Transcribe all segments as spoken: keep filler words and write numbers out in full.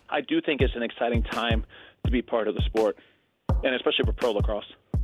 I do think it's an exciting time to be part of the sport, and especially for pro lacrosse.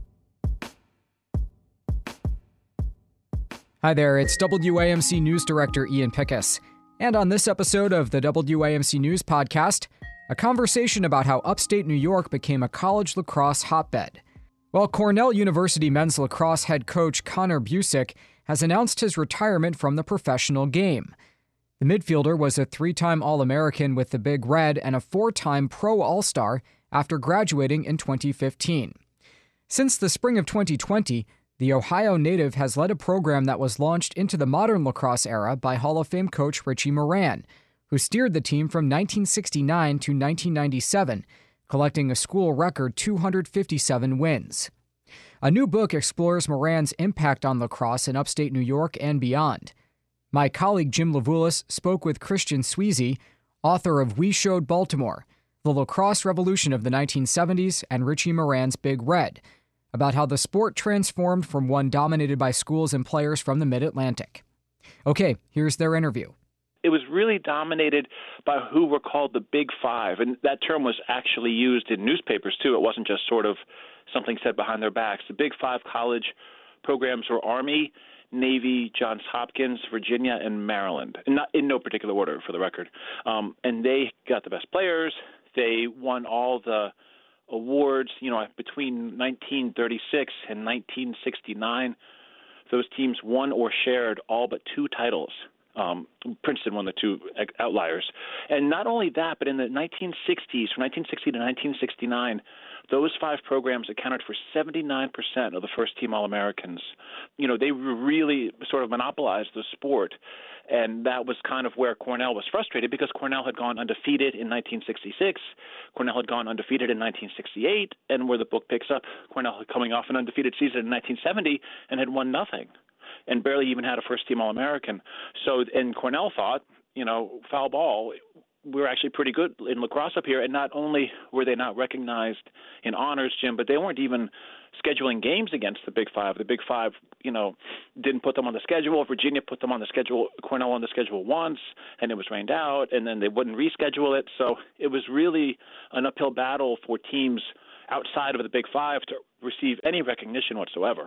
Hi there, it's W A M C News Director Ian Pickus. And on this episode of the W A M C News Podcast, a conversation about how upstate New York became a college lacrosse hotbed. Well, Cornell University men's lacrosse head coach Connor Busick has announced his retirement from the professional game. The midfielder was a three-time All-American with the Big Red and a four-time Pro All-Star after graduating in twenty fifteen. Since the spring of twenty twenty, the Ohio native has led a program that was launched into the modern lacrosse era by Hall of Fame coach Richie Moran, who steered the team from nineteen sixty-nine to nineteen ninety-seven, collecting a school record two hundred fifty-seven wins. A new book explores Moran's impact on lacrosse in upstate New York and beyond. My colleague Jim Levulis spoke with Christian Sweezy, author of We Showed Baltimore, The Lacrosse Revolution of the nineteen seventies and Richie Moran's Big Red, about how the sport transformed from one dominated by schools and players from the Mid-Atlantic. Okay, here's their interview. It was really dominated by who were called the Big Five, and that term was actually used in newspapers, too. It wasn't just sort of something said behind their backs. The Big Five college programs were Army, Navy, Johns Hopkins, Virginia, and Maryland, and not in no particular order, for the record. Um, and they got the best players. They won all the awards, you know, between nineteen thirty-six and nineteen sixty-nine. Those teams won or shared all but two titles. Um, Princeton won the two outliers. And not only that, but in the nineteen sixties, from nineteen sixty to nineteen sixty-nine, those five programs accounted for seventy-nine percent of the first-team All-Americans. You know, they really sort of monopolized the sport, and that was kind of where Cornell was frustrated because Cornell had gone undefeated in nineteen sixty-six. Cornell had gone undefeated in nineteen sixty-eight, and where the book picks up, Cornell had coming off an undefeated season in nineteen seventy and had won nothing and barely even had a first-team All-American. So, and Cornell thought, you know, foul ball, we were actually pretty good in lacrosse up here, and not only were they not recognized in honors, Jim, but they weren't even scheduling games against the Big Five. The Big Five, you know, didn't put them on the schedule. Virginia put them on the schedule, Cornell on the schedule once, and it was rained out, and then they wouldn't reschedule it. So it was really an uphill battle for teams outside of the Big Five to receive any recognition whatsoever.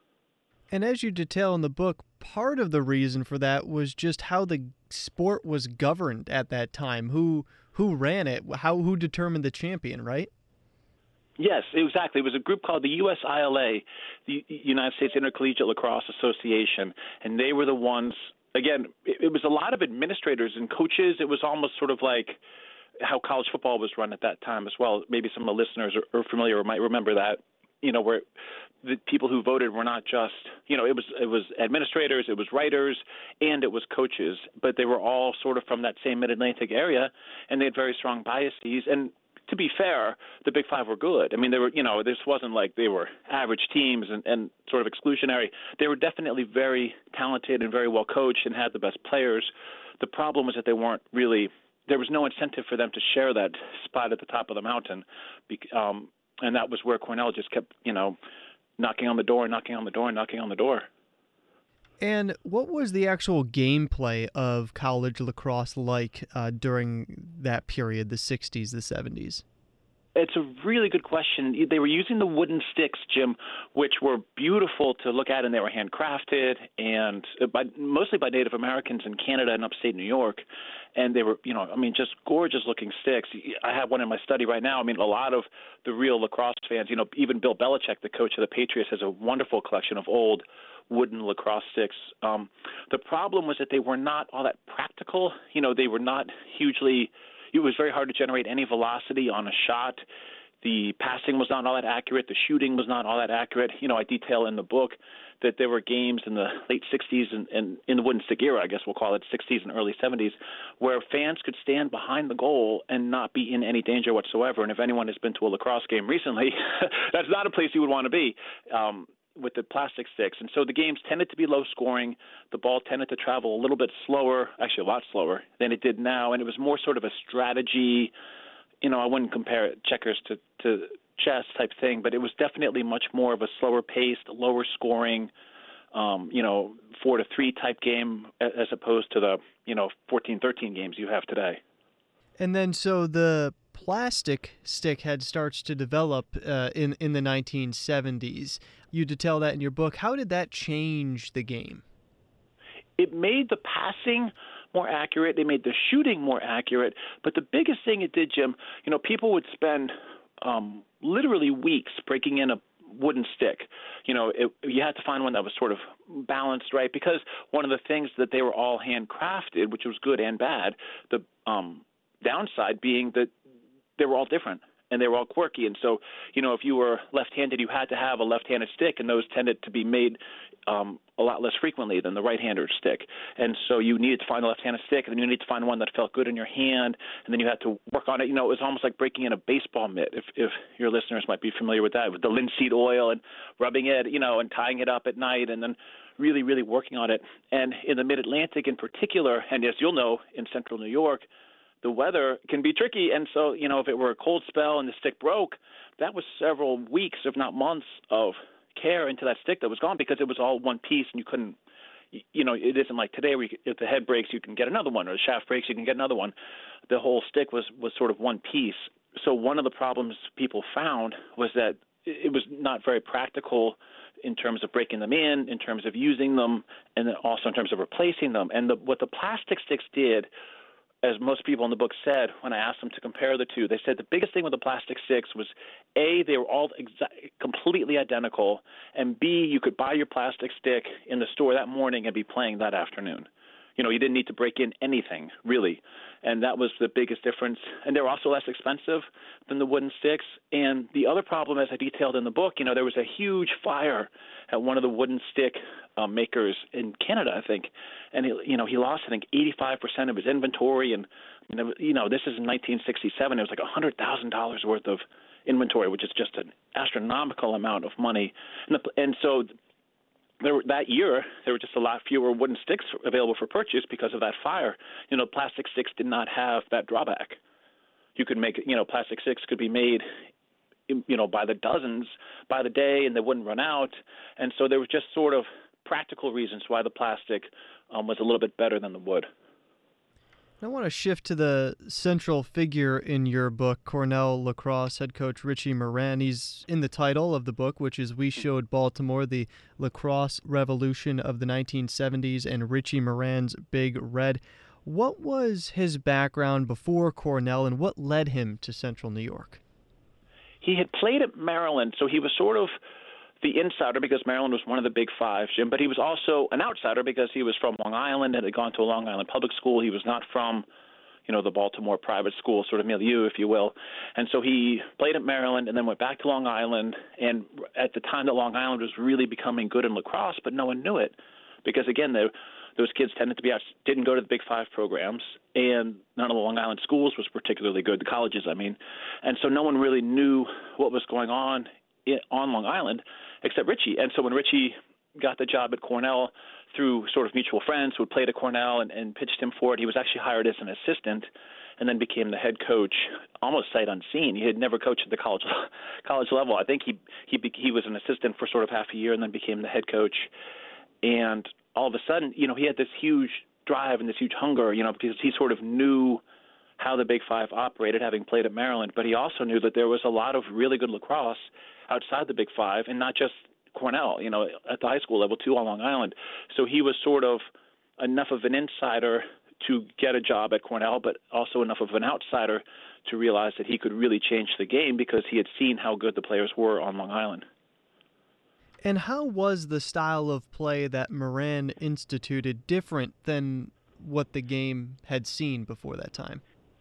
And as you detail in the book, part of the reason for that was just how the sport was governed at that time, who who ran it, how who determined the champion, right? Yes, exactly. It was a group called the U S I L A, the United States Intercollegiate Lacrosse Association, and they were the ones, again, it, it was a lot of administrators and coaches. It was almost sort of like how college football was run at that time as well. Maybe some of the listeners are, are familiar or might remember that, you know, where the people who voted were not just, you know, it was it was administrators, it was writers, and it was coaches, but they were all sort of from that same Mid-Atlantic area, and they had very strong biases. And to be fair, the Big Five were good. I mean, they were, you know, this wasn't like they were average teams and, and sort of exclusionary. They were definitely very talented and very well coached and had the best players. The problem was that they weren't really, there was no incentive for them to share that spot at the top of the mountain. Um, and that was where Cornell just kept, you know, knocking on the door, knocking on the door, knocking on the door. And what was the actual gameplay of college lacrosse like uh, during that period, the sixties, the seventies? It's a really good question. They were using the wooden sticks, Jim, which were beautiful to look at, and they were handcrafted, and by, mostly by Native Americans in Canada and upstate New York. And they were, you know, I mean, just gorgeous-looking sticks. I have one in my study right now. I mean, a lot of the real lacrosse fans, you know, even Bill Belichick, the coach of the Patriots, has a wonderful collection of old wooden lacrosse sticks. Um, the problem was that they were not all that practical. You know, they were not hugely – it was very hard to generate any velocity on a shot. The passing was not all that accurate. The shooting was not all that accurate. You know, I detail in the book that there were games in the late sixties and, and in the wooden stick era, I guess we'll call it, sixties and early seventies, where fans could stand behind the goal and not be in any danger whatsoever. And if anyone has been to a lacrosse game recently, that's not a place you would want to be um, with the plastic sticks. And so the games tended to be low scoring. The ball tended to travel a little bit slower, actually a lot slower than it did now. And it was more sort of a strategy. You know, I wouldn't compare it checkers to, to chess type thing, but it was definitely much more of a slower paced, lower scoring, um, you know, four to three type game as opposed to the, you know, fourteen thirteen games you have today. And then so the plastic stick head starts to develop uh, in in the nineteen seventies. You detail that in your book. How did that change the game? It made the passing more accurate. They made the shooting more accurate. But the biggest thing it did, Jim, you know, people would spend um, literally weeks breaking in a wooden stick. You know, it, you had to find one that was sort of balanced right, because one of the things that they were all handcrafted, which was good and bad, the um, downside being that they were all different and they were all quirky. And so, you know, if you were left-handed, you had to have a left-handed stick, and those tended to be made um, a lot less frequently than the right-handed stick. And so you needed to find a left-handed stick, and then you needed to find one that felt good in your hand, and then you had to work on it. You know, it was almost like breaking in a baseball mitt, if, if your listeners might be familiar with that, with the linseed oil and rubbing it, you know, and tying it up at night, and then really, really working on it. And in the Mid-Atlantic in particular, and as you'll know, in central New York, the weather can be tricky. And so, you know, if it were a cold spell and the stick broke, that was several weeks, if not months, of care into that stick that was gone, because it was all one piece and you couldn't, you know, it isn't like today where you, if the head breaks, you can get another one, or the shaft breaks, you can get another one. The whole stick was, was sort of one piece. So one of the problems people found was that it was not very practical in terms of breaking them in, in terms of using them, and then also in terms of replacing them. And the, what the plastic sticks did, as most people in the book said, when I asked them to compare the two, they said the biggest thing with the plastic sticks was, A, they were all exa- completely identical, and B, you could buy your plastic stick in the store that morning and be playing that afternoon. You know, you didn't need to break in anything, really. And that was the biggest difference. And they were also less expensive than the wooden sticks. And the other problem, as I detailed in the book, you know, there was a huge fire at one of the wooden stick uh, makers in Canada, I think. And, he, you know, he lost, I think, eighty-five percent of his inventory. And, you know, you know this is in nineteen sixty-seven. It was like one hundred thousand dollars worth of inventory, which is just an astronomical amount of money. And, the, and so There, that year, there were just a lot fewer wooden sticks available for purchase because of that fire. You know, plastic sticks did not have that drawback. You could make, you know, plastic sticks could be made, you know, by the dozens, by the day, and they wouldn't run out. And so there was just sort of practical reasons why the plastic um, was a little bit better than the wood. I want to shift to the central figure in your book, Cornell lacrosse head coach Richie Moran. He's in the title of the book, which is We Showed Baltimore, the Lacrosse Revolution of the nineteen seventies, and Richie Moran's Big Red. What was his background before Cornell, and what led him to Central New York? He had played at Maryland, so he was sort of the insider because Maryland was one of the big five, Jim, but he was also an outsider because he was from Long Island and had gone to a Long Island public school. He was not from, you know, the Baltimore private school sort of milieu, if you will. And so he played at Maryland and then went back to Long Island. And at the time that Long Island was really becoming good in lacrosse, but no one knew it because, again, they, those kids tended to be out, didn't go to the big five programs, and none of the Long Island schools was particularly good, the colleges, I mean. And so no one really knew what was going on in, on Long Island except Richie. And so when Richie got the job at Cornell through sort of mutual friends who had played at Cornell and, and pitched him for it, he was actually hired as an assistant and then became the head coach almost sight unseen. He had never coached at the college college level. I think he he he was an assistant for sort of half a year and then became the head coach. And all of a sudden, you know, he had this huge drive and this huge hunger, you know, because he sort of knew how the Big Five operated, having played at Maryland, but he also knew that there was a lot of really good lacrosse outside the Big Five, and not just Cornell, you know, at the high school level too on Long Island. So he was sort of enough of an insider to get a job at Cornell, but also enough of an outsider to realize that he could really change the game because he had seen how good the players were on Long Island. And how was the style of play that Moran instituted different than what the game had seen before that time?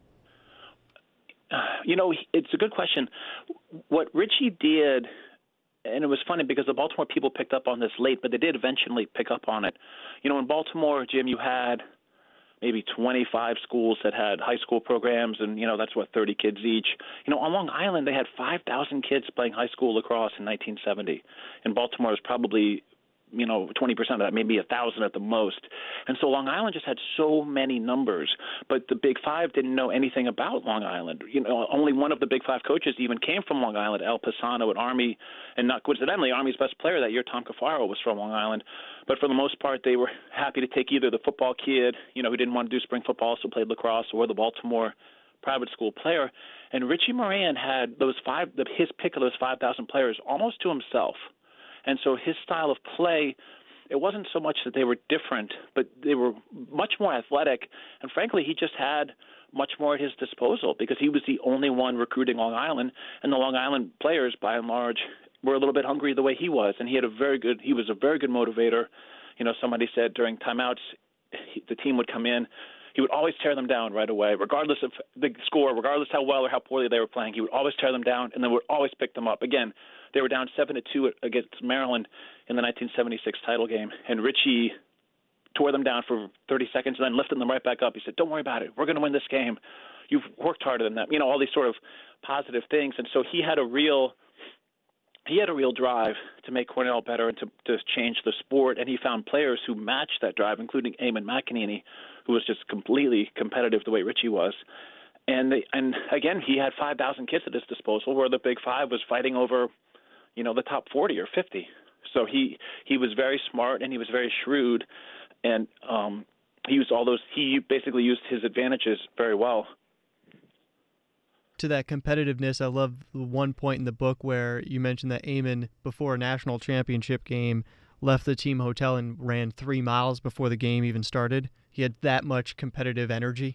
You know, it's a good question. What Richie did, and it was funny because the Baltimore people picked up on this late, but they did eventually pick up on it. You know, in Baltimore, Jim, you had maybe twenty-five schools that had high school programs, and, you know, that's what, thirty kids each. You know, on Long Island, they had five thousand kids playing high school lacrosse in nineteen seventy. In Baltimore, it was probably, you know, twenty percent of that, maybe one thousand at the most. And so Long Island just had so many numbers, but the Big Five didn't know anything about Long Island. You know, only one of the Big Five coaches even came from Long Island, Al Pisano at Army, and not coincidentally, Army's best player that year, Tom Cafaro, was from Long Island. But for the most part, they were happy to take either the football kid, you know, who didn't want to do spring football, so played lacrosse, or the Baltimore private school player. And Richie Moran had those five, the, his pick of those five thousand players almost to himself. And so his style of play, it wasn't so much that they were different, but they were much more athletic. And frankly, he just had much more at his disposal because he was the only one recruiting Long Island. And the Long Island players, by and large, were a little bit hungry the way he was. And he had a very good, he was a very good motivator. You know, somebody said during timeouts, he, the team would come in. He would always tear them down right away, regardless of the score, regardless how well or how poorly they were playing. He would always tear them down and then would always pick them up. Again, they were down seven to two against Maryland in the nineteen seventy-six title game, and Richie tore them down for thirty seconds and then lifted them right back up. He said, "Don't worry about it. We're going to win this game. You've worked harder than that." You know, all these sort of positive things. And so he had a real he had a real drive to make Cornell better and to, to change the sport, and he found players who matched that drive, including Eamon McEneaney, who was just completely competitive the way Richie was. And they, and again, he had five thousand kids at his disposal, where the Big Five was fighting over, you know, the top forty or fifty. So he he was very smart and he was very shrewd, and um, he used all those. He basically used his advantages very well. To that competitiveness, I love the one point in the book where you mentioned that Eamon, before a national championship game, left the team hotel and ran three miles before the game even started. He had that much competitive energy.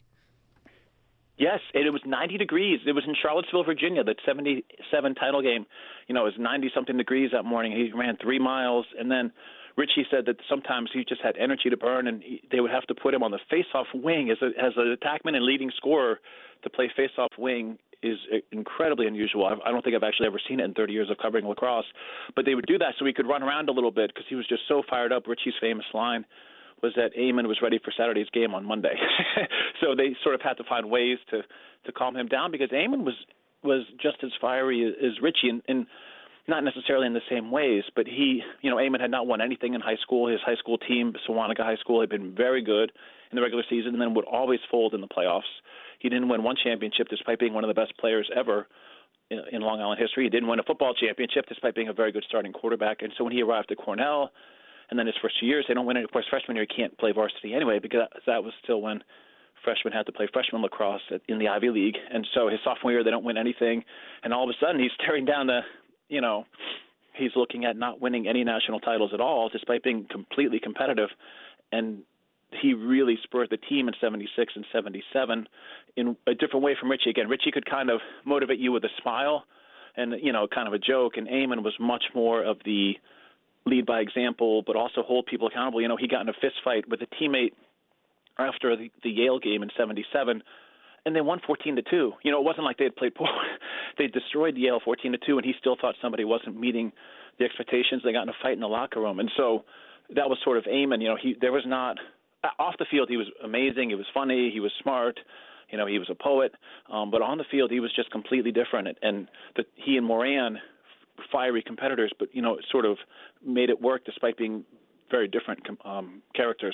Yes, and it was ninety degrees. It was in Charlottesville, Virginia, that seventy-seven title game. You know, it was ninety-something degrees that morning. He ran three miles, and then Richie said that sometimes he just had energy to burn, and he, they would have to put him on the face-off wing as, a, as an attackman and leading scorer. To play face-off wing is incredibly unusual. I don't think I've actually ever seen it in thirty years of covering lacrosse. But they would do that so he could run around a little bit because he was just so fired up. Richie's famous line was that Eamon was ready for Saturday's game on Monday. So they sort of had to find ways to, to calm him down because Eamon was was just as fiery as Richie, and, and not necessarily in the same ways, but he, you know, Eamon had not won anything in high school. His high school team, Sewanega High School, had been very good in the regular season and then would always fold in the playoffs. He didn't win one championship despite being one of the best players ever in, in Long Island history. He didn't win a football championship despite being a very good starting quarterback. And so when he arrived at Cornell, and then his first two years, they don't win it. Of course, freshman year, he can't play varsity anyway because that was still when freshmen had to play freshman lacrosse in the Ivy League. And so his sophomore year, they don't win anything. And all of a sudden, he's staring down the, you know, he's looking at not winning any national titles at all despite being completely competitive. And he really spurred the team in seventy-six and seventy-seven in a different way from Richie. Again, Richie could kind of motivate you with a smile and, you know, kind of a joke. And Eamon was much more of the lead by example, but also hold people accountable. You know, he got in a fist fight with a teammate after the, the Yale game in seventy-seven, and they won fourteen to two. You know, it wasn't like they had played poor. They destroyed Yale fourteen to two, and he still thought somebody wasn't meeting the expectations. They got in a fight in the locker room. And so that was sort of Eamon. You know, he there was not – off the field, he was amazing. He was funny. He was smart. You know, he was a poet. Um, but on the field, he was just completely different. And the, he and Moran – fiery competitors, but, you know, it sort of made it work despite being very different um, characters.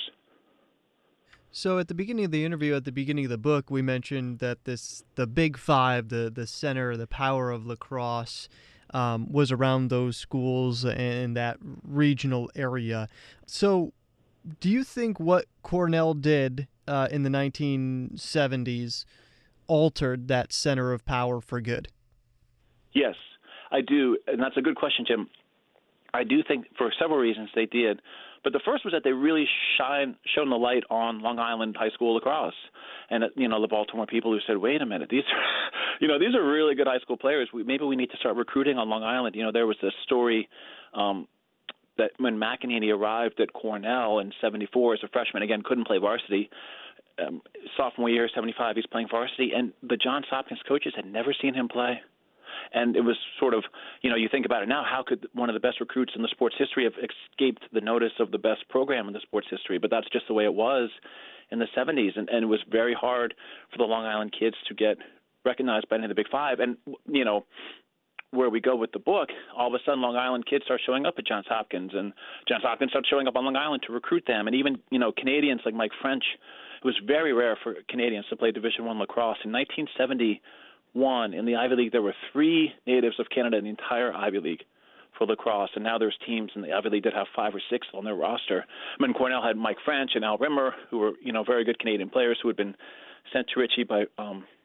So at the beginning of the interview, at the beginning of the book, we mentioned that this the Big Five, the, the center, the power of lacrosse, um, was around those schools and that regional area. So do you think what Cornell did uh, in the nineteen seventies altered that center of power for good? Yes. I do, and that's a good question, Jim. I do think for several reasons they did. But the first was that they really shine, shone the light on Long Island high school lacrosse. And, you know, the Baltimore people who said, wait a minute, these are, you know, these are really good high school players. We, maybe we need to start recruiting on Long Island. You know, there was this story um, that when McEneaney arrived at Cornell in seventy-four as a freshman, again, couldn't play varsity. Um, sophomore year, seventy-five, he's playing varsity. And the Johns Hopkins coaches had never seen him play. And it was sort of, you know, you think about it now, how could one of the best recruits in the sports history have escaped the notice of the best program in the sports history? But that's just the way it was in the seventies. And, and it was very hard for the Long Island kids to get recognized by any of the Big Five. And, you know, where we go with the book, all of a sudden Long Island kids start showing up at Johns Hopkins, and Johns Hopkins starts showing up on Long Island to recruit them. And even, you know, Canadians like Mike French, it was very rare for Canadians to play Division I lacrosse. In nineteen seventy, One, in the Ivy League, there were three natives of Canada in the entire Ivy League for lacrosse, and now there's teams in the Ivy League that have five or six on their roster. I mean, Cornell had Mike French and Al Rimmer, who were, you know, very good Canadian players who had been sent to Richie by um,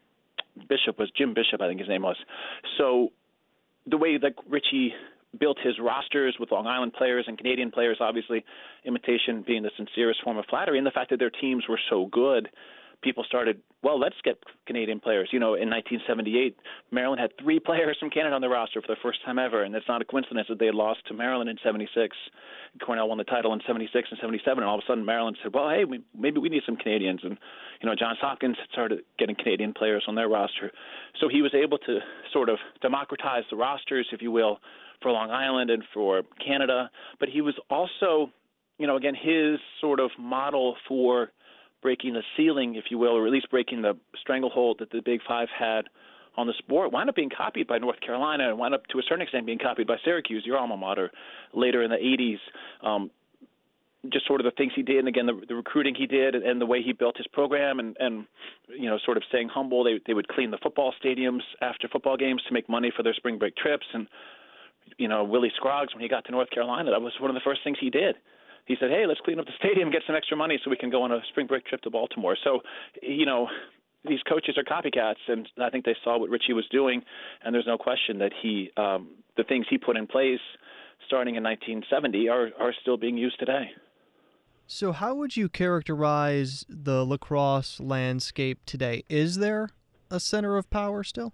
Bishop was Jim Bishop, I think his name was. So the way that Richie built his rosters with Long Island players and Canadian players, obviously, imitation being the sincerest form of flattery, and the fact that their teams were so good, people started, well, let's get Canadian players. You know, in nineteen seventy-eight, Maryland had three players from Canada on their roster for the first time ever, and it's not a coincidence that they had lost to Maryland in seventy-six. Cornell won the title in seventy-six and seventy-seven, and all of a sudden Maryland said, well, hey, we, maybe we need some Canadians. And, you know, Johns Hopkins started getting Canadian players on their roster. So he was able to sort of democratize the rosters, if you will, for Long Island and for Canada. But he was also, you know, again, his sort of model for breaking the ceiling, if you will, or at least breaking the stranglehold that the Big Five had on the sport, wound up being copied by North Carolina and wound up to a certain extent being copied by Syracuse, your alma mater, later in the eighties. Um, just sort of the things he did, and again, the, the recruiting he did and the way he built his program and, and you know, sort of staying humble. They, they would clean the football stadiums after football games to make money for their spring break trips. And, you know, Willie Scroggs, when he got to North Carolina, that was one of the first things he did. He said, hey, let's clean up the stadium, get some extra money so we can go on a spring break trip to Baltimore. So, you know, these coaches are copycats, and I think they saw what Richie was doing, and there's no question that he, um, the things he put in place starting in nineteen seventy are, are still being used today. So how would you characterize the lacrosse landscape today? Is there a center of power still?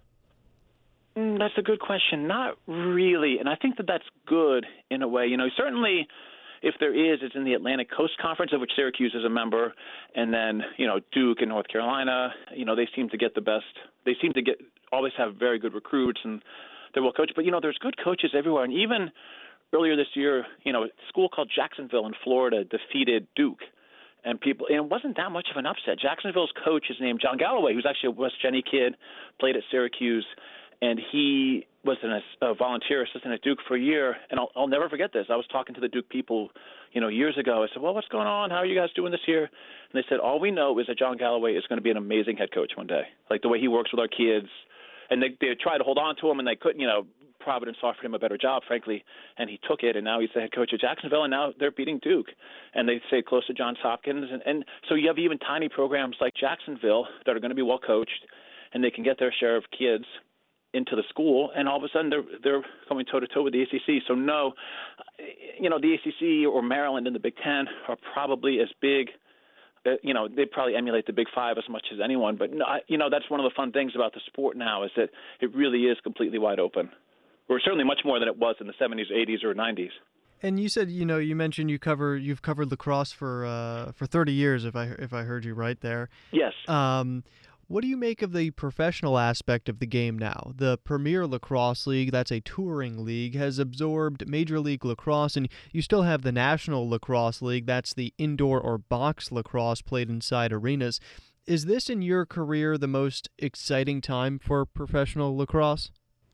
Mm, that's a good question. Not really, and I think that that's good in a way. You know, certainly – if there is, it's in the Atlantic Coast Conference, of which Syracuse is a member, and then, you know, Duke and North Carolina. You know, they seem to get the best. They seem to get always have very good recruits, and they're well coached. But, you know, there's good coaches everywhere. And even earlier this year, you know, a school called Jacksonville in Florida defeated Duke. And people, and it wasn't that much of an upset. Jacksonville's coach is named John Galloway, who's actually a West Jenny kid, played at Syracuse, and he was an, a volunteer assistant at Duke for a year. And I'll, I'll never forget this. I was talking to the Duke people, you know, years ago. I said, well, what's going on? How are you guys doing this year? And they said, all we know is that John Galloway is going to be an amazing head coach one day. Like the way he works with our kids. And they, they tried to hold on to him, and they couldn't, you know, Providence offered him a better job, frankly, and he took it, and now he's the head coach at Jacksonville, and now they're beating Duke. And they stay close to Johns Hopkins. And, and so you have even tiny programs like Jacksonville that are going to be well coached, and they can get their share of kids into the school, and all of a sudden they're they're coming toe to toe with the A C C. So no, you know, the A C C or Maryland and the Big Ten are probably as big. Uh, you know, they probably emulate the Big Five as much as anyone. But no, I, you know, that's one of the fun things about the sport now is that it really is completely wide open, or certainly much more than it was in the seventies, eighties, or nineties. And you said, you know, you mentioned you cover you've covered lacrosse for uh, for thirty years, if I if I heard you right there. Yes. Um, What do you make of the professional aspect of the game now? The Premier Lacrosse League, that's a touring league, has absorbed Major League Lacrosse, and you still have the National Lacrosse League, that's the indoor or box lacrosse played inside arenas. Is this, in your career, the most exciting time for professional lacrosse?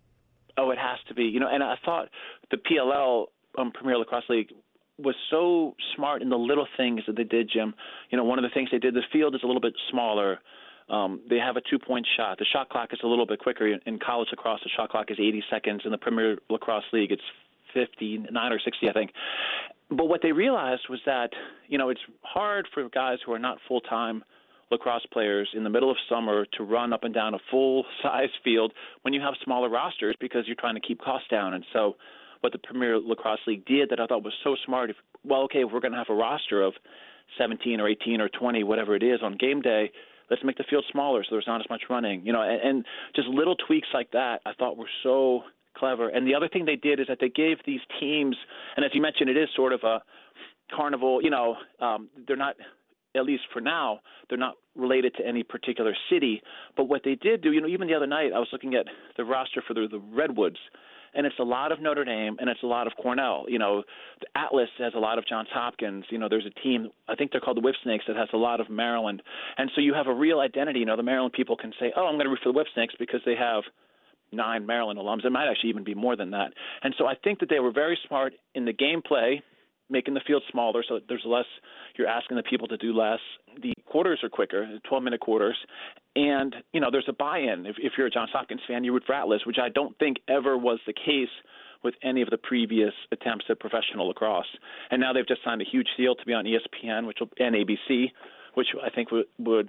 Oh, it has to be. You know, and I thought the P L L, um, Premier Lacrosse League, was so smart in the little things that they did, Jim. You know, one of the things they did, the field is a little bit smaller. Um, they have a two-point shot. The shot clock is a little bit quicker. In college lacrosse, the shot clock is eighty seconds. In the Premier Lacrosse League, it's fifty-nine or sixty, I think. But what they realized was that, you know, it's hard for guys who are not full-time lacrosse players in the middle of summer to run up and down a full-size field when you have smaller rosters because you're trying to keep costs down. And so what the Premier Lacrosse League did that I thought was so smart, if, well, okay, if we're going to have a roster of seventeen or eighteen or twenty, whatever it is, on game day, let's make the field smaller so there's not as much running, you know, and, and just little tweaks like that I thought were so clever. And the other thing they did is that they gave these teams, and as you mentioned, it is sort of a carnival, you know, um, they're not, at least for now, they're not related to any particular city. But what they did do, you know, even the other night I was looking at the roster for the, the Redwoods, and it's a lot of Notre Dame, and it's a lot of Cornell. You know, the Atlas has a lot of Johns Hopkins. You know, there's a team, I think they're called the Whip Snakes, that has a lot of Maryland. And so you have a real identity. You know, the Maryland people can say, oh, I'm going to root for the Whip Snakes because they have nine Maryland alums. It might actually even be more than that. And so I think that they were very smart in the gameplay, making the field smaller so that there's less, you're asking the people to do less. The quarters are quicker, twelve-minute quarters. And, you know, there's a buy-in. If, if you're a Johns Hopkins fan, you root for Atlas, which I don't think ever was the case with any of the previous attempts at professional lacrosse. And now they've just signed a huge deal to be on E S P N which will, and A B C, which I think would, would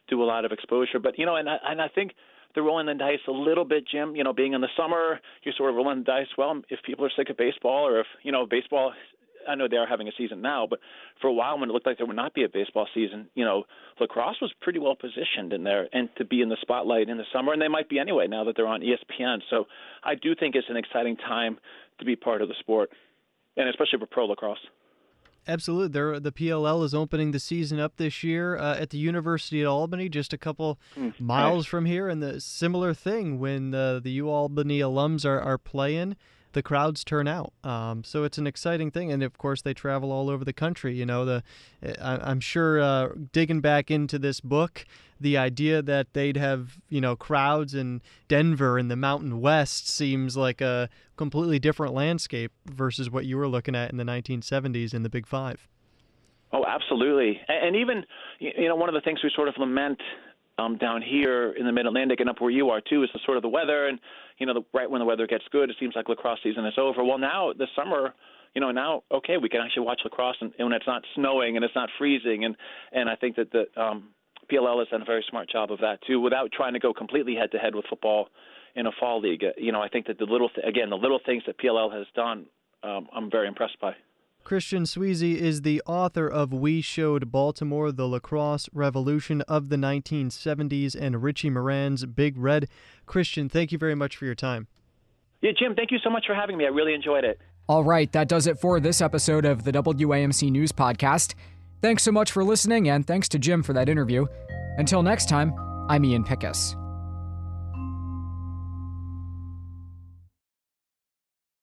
do a lot of exposure. But, you know, and I, and I think they're rolling the dice a little bit, Jim. You know, being in the summer, you're sort of rolling the dice. Well, if people are sick of baseball, or if, you know, baseball, I know they are having a season now, but for a while when it looked like there would not be a baseball season, you know, lacrosse was pretty well positioned in there and to be in the spotlight in the summer, and they might be anyway now that they're on E S P N. So I do think it's an exciting time to be part of the sport, and especially for pro lacrosse. Absolutely. There, the P L L is opening the season up this year uh, at the University of Albany, just a couple mm, miles right. from here. And the similar thing when uh, the U Albany alums are, are playing, the crowds turn out. Um, so it's an exciting thing. And, of course, they travel all over the country. You know, the I, I'm sure uh, digging back into this book, the idea that they'd have, you know, crowds in Denver in the Mountain West seems like a completely different landscape versus what you were looking at in the nineteen seventies in the Big Five. Oh, absolutely. And even, you know, one of the things we sort of lament um, down here in the Mid-Atlantic and up where you are, too, is the sort of the weather. And, you know, the, right when the weather gets good, it seems like lacrosse season is over. Well, now this summer, you know, now, okay, we can actually watch lacrosse and, and when it's not snowing and it's not freezing. And, and I think that the um, P L L has done a very smart job of that, too, without trying to go completely head-to-head with football in a fall league. You know, I think that the little, th- again, the little things that P L L has done, um, I'm very impressed by. Christian Sweezey is the author of We Showed Baltimore, The Lacrosse Revolution of the nineteen seventies, and Richie Moran's Big Red. Christian, thank you very much for your time. Yeah, Jim, thank you so much for having me. I really enjoyed it. All right, that does it for this episode of the W A M C News Podcast. Thanks so much for listening, and thanks to Jim for that interview. Until next time, I'm Ian Pickus.